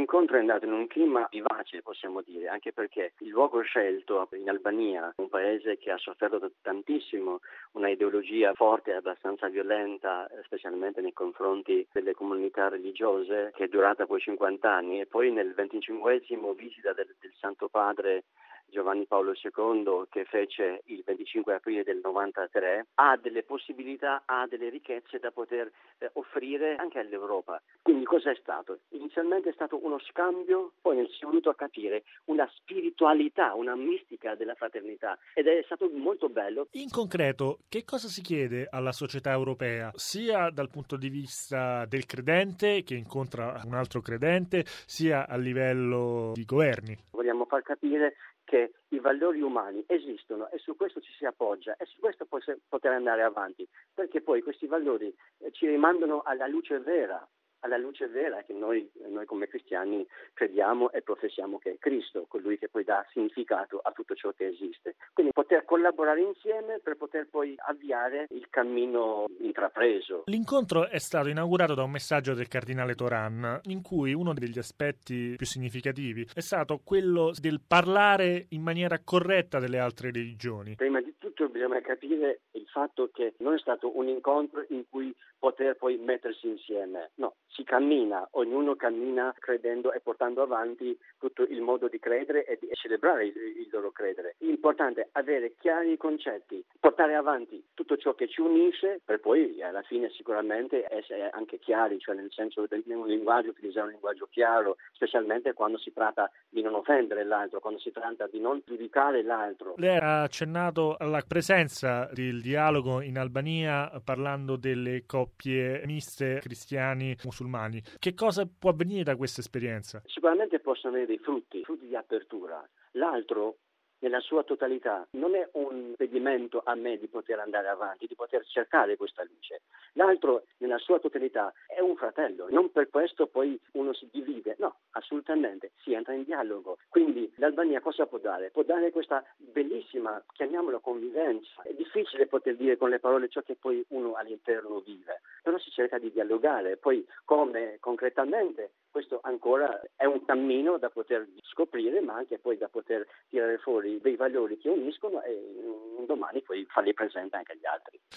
L'incontro è andato in un clima vivace, possiamo dire, anche perché il luogo scelto in Albania, un paese che ha sofferto tantissimo una ideologia forte e abbastanza violenta, specialmente nei confronti delle comunità religiose, che è durata poi 50 anni, e poi nel 25esimo visita del Santo Padre Giovanni Paolo II, che fece il 25 aprile del 93, ha delle possibilità, ha delle ricchezze da poter offrire anche all'Europa. Quindi cosa è stato? Inizialmente è stato uno scambio, poi si è voluto capire una spiritualità, una mistica della fraternità, ed è stato molto bello. In concreto, che cosa si chiede alla società europea, sia dal punto di vista del credente che incontra un altro credente, sia a livello di governi? Vogliamo far capire che i valori umani esistono e su questo ci si appoggia e su questo poter andare avanti, perché poi questi valori ci rimandano alla luce vera che noi come cristiani crediamo e professiamo, che è Cristo, colui che poi dà significato a tutto ciò che esiste. Quindi poter collaborare insieme per poter poi avviare il cammino intrapreso. L'incontro è stato inaugurato da un messaggio del cardinale Toran, in cui uno degli aspetti più significativi è stato quello del parlare in maniera corretta delle altre religioni. Prima di tutto bisogna capire il fatto che non è stato un incontro in cui poter poi mettersi insieme, no, si cammina, ognuno cammina credendo e portando avanti tutto il modo di credere e di celebrare il loro credere. L'importante è avere chiari i concetti, portare avanti tutto ciò che ci unisce, per poi alla fine sicuramente essere anche chiari, cioè nel senso di un linguaggio, utilizzare un linguaggio chiaro, specialmente quando si tratta di non offendere l'altro, quando si tratta di non giudicare l'altro. Lei ha accennato alla presenza del dialogo in Albania parlando delle coppie miste cristiani-musulmani. Che cosa può avvenire da questa esperienza? Sicuramente possono avere dei frutti di apertura. L'altro, nella sua totalità, non è un impedimento a me di poter andare avanti, di poter cercare questa luce. L'altro, nella sua totalità, è un fratello. Non per questo poi uno si divide. No, assolutamente, si entra in dialogo. Quindi l'Albania cosa può dare? Può dare questa bellissima, chiamiamola convivenza. È difficile poter dire con le parole ciò che poi uno all'interno vive, però si cerca di dialogare. Poi come concretamente, questo ancora è un cammino da poter scoprire, ma anche poi da poter tirare fuori dei valori che uniscono e un domani poi farli presenti anche agli altri.